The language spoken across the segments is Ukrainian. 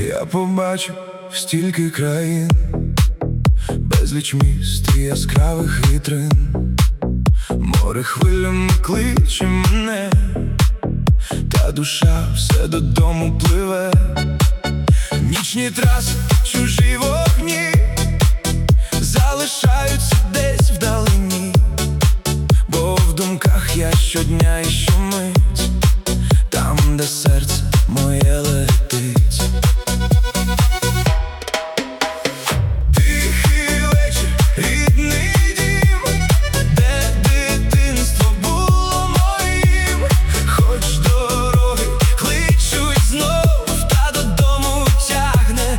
Я побачив стільки країн, безліч міст і яскравих вітрин. Море хвилями кличе мене, та душа все додому пливе. Нічні траси, чужі вогні залишаються десь вдалині, бо в думках я щодня і щомить там, де серце моє летить. Тихий вечір, рідний дім, де дитинство було моїм. Хоч дороги кличуть знов, та додому тягне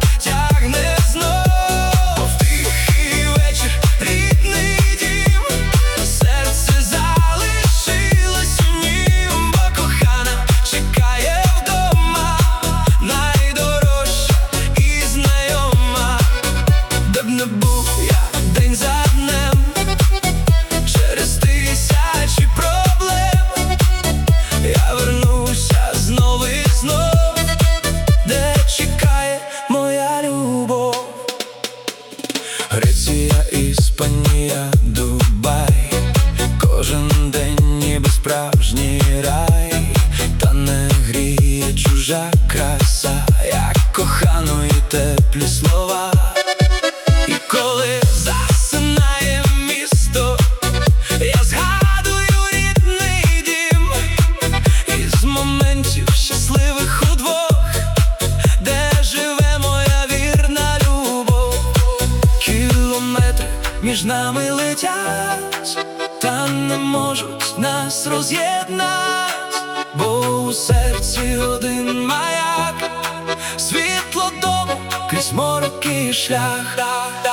знов. Тихий вечір, рідний дім, серце залишилось у нім, бо кохана чекає вдома, найдорожча і знайома. Де б не був я день за днем, через тисячі проблем, я вернуся знов і знов, де чекає моя любов. Греція, Іспанія, Дубай, кожен день ніби справжній рай. Та не гріє чужа краса, як коханої теплі слова. І коли засинає місто, я згадую рідний дім, із моментів щасливих удвох, де живе моя вірна любов. Кілометри між нами летять, та не можуть нас роз'єднати, бо у серці один маяк, світло дому крізь мороки шлях.